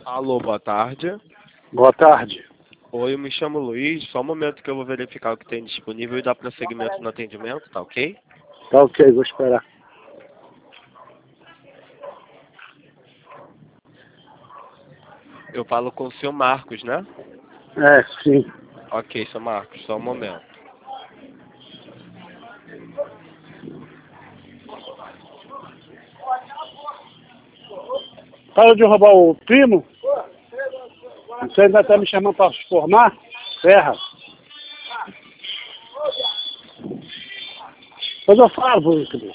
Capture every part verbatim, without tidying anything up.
Alô, boa tarde. Boa tarde. Oi, eu me chamo Luiz. Só um momento que eu vou verificar o que tem disponível e dar prosseguimento no atendimento, tá ok? Tá ok, vou esperar. Eu falo com o senhor Marcos, né? É, sim. Ok, senhor Marcos, só um momento. Para de roubar o primo? Você ainda tá me chamando para se formar? Ferra. Depois eu falo, Felipe.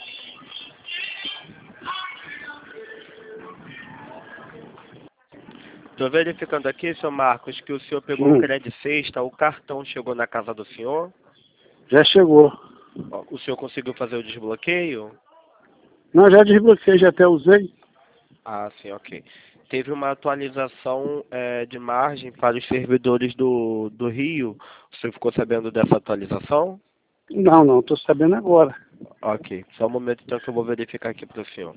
Estou verificando aqui, senhor Marcos, que o senhor pegou Hum. o crédito sexta, o cartão chegou na casa do senhor. Já chegou. Ó, o senhor conseguiu fazer o desbloqueio? Não, já desbloqueei, já até usei. Ah, sim, ok. Teve uma atualização é, de margem para os servidores do, do Rio. O senhor ficou sabendo dessa atualização? Não, não, tô sabendo agora. Ok, só um momento então que eu vou verificar aqui para o senhor.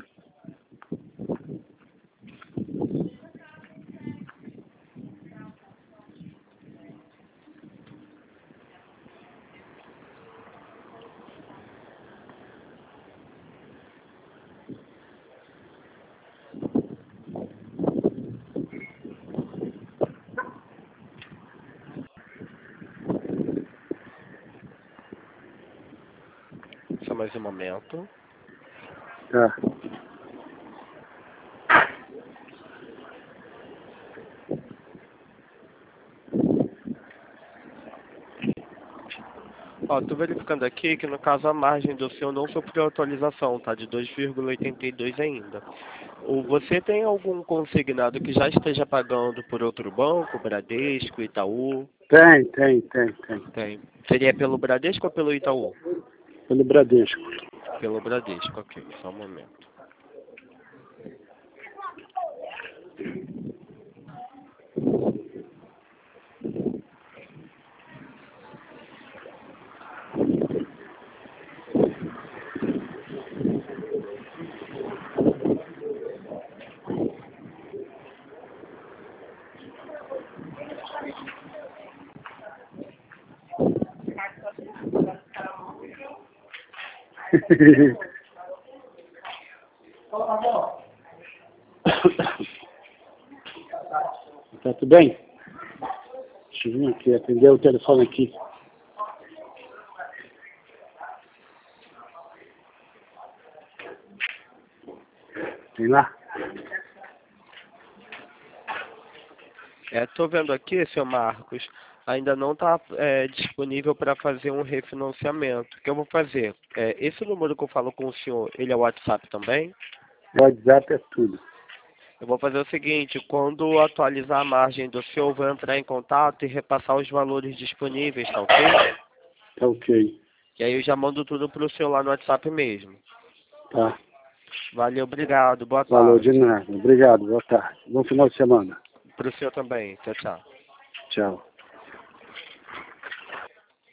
Só mais um momento. Tá. Ó, tô verificando aqui que no caso a margem do senhor não sofreu atualização, tá? De dois vírgula oitenta e dois ainda. Ou você tem algum consignado que já esteja pagando por outro banco, Bradesco, Itaú? Tem, tem, tem, tem. Tem. Seria pelo Bradesco ou pelo Itaú? Pelo Bradesco. Pelo Bradesco, ok. Só um momento. Tá tudo bem? Deixa eu vir aqui, atender o telefone aqui. Tem lá? É, tô vendo aqui, senhor Marcos, ainda não está disponível para fazer um refinanciamento. O que eu vou fazer? É, esse número que eu falo com o senhor, ele é o WhatsApp também? O WhatsApp é tudo. Eu vou fazer o seguinte, quando atualizar a margem do senhor, eu vou entrar em contato e repassar os valores disponíveis, tá ok? Tá ok. E aí eu já mando tudo pro senhor lá no WhatsApp mesmo. Tá. Valeu, obrigado, boa Falou de tarde. nada. Obrigado, boa tarde. Bom final de semana. Pro senhor também, tchau, tchau. Tchau.